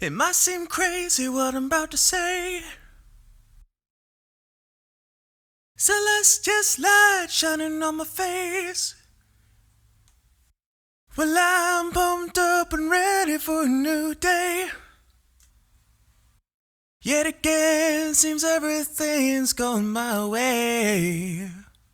It might seem crazy what I'm about to say. Celestial light shining on my face. Well, I'm pumped up and ready for a new day. Yet again, seems everything's gone my way.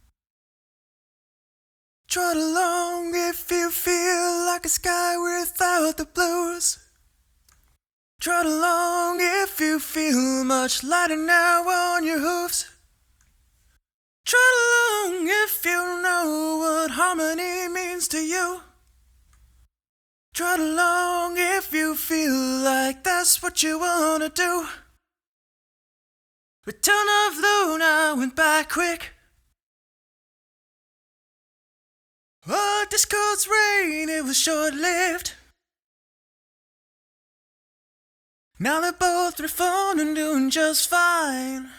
Trot along if you feel like a sky without the blues. Trot along if you feel much lighter now on your hooves. Trot along if you know what harmony means to you. Trot along if you feel like that's what you wanna do. Return of Luna went by quick. Oh, Discord's reign, it was short-lived. Now they're both reformed and doing just fine.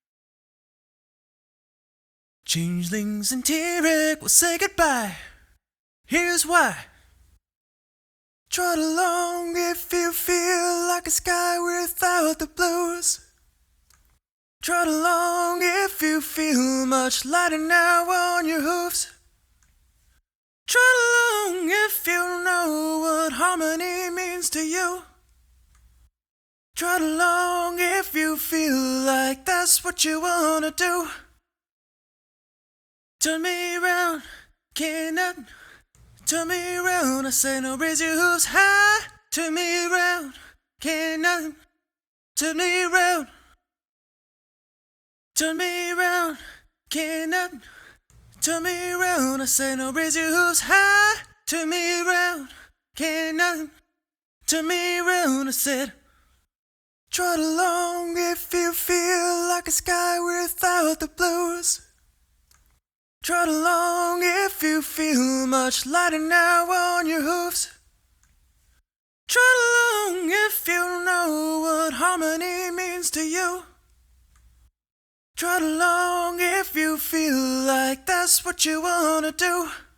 Changelings and Tyrek will say goodbye. Here's why. Trot along if you feel like a sky without the blues. Trot along if you feel much lighter now on your hooves. Trot along if you know what harmony means to you. Trot along if you feel like that's what you wanna do. Turn me round, can't nothing. Turn me round, I say no, raise your hooves high. Turn me round, can't nothing. Turn me round. Turn me round, can't nothing. Turn me round, I say no, raise your hooves high. Turn me round, can't nothing. Turn me round, I said. Trot along if you feel like a sky without the blues. Trot along if you feel much lighter now on your hooves. Trot along if you know what harmony means to you. Trot along if you feel like that's what you wanna do.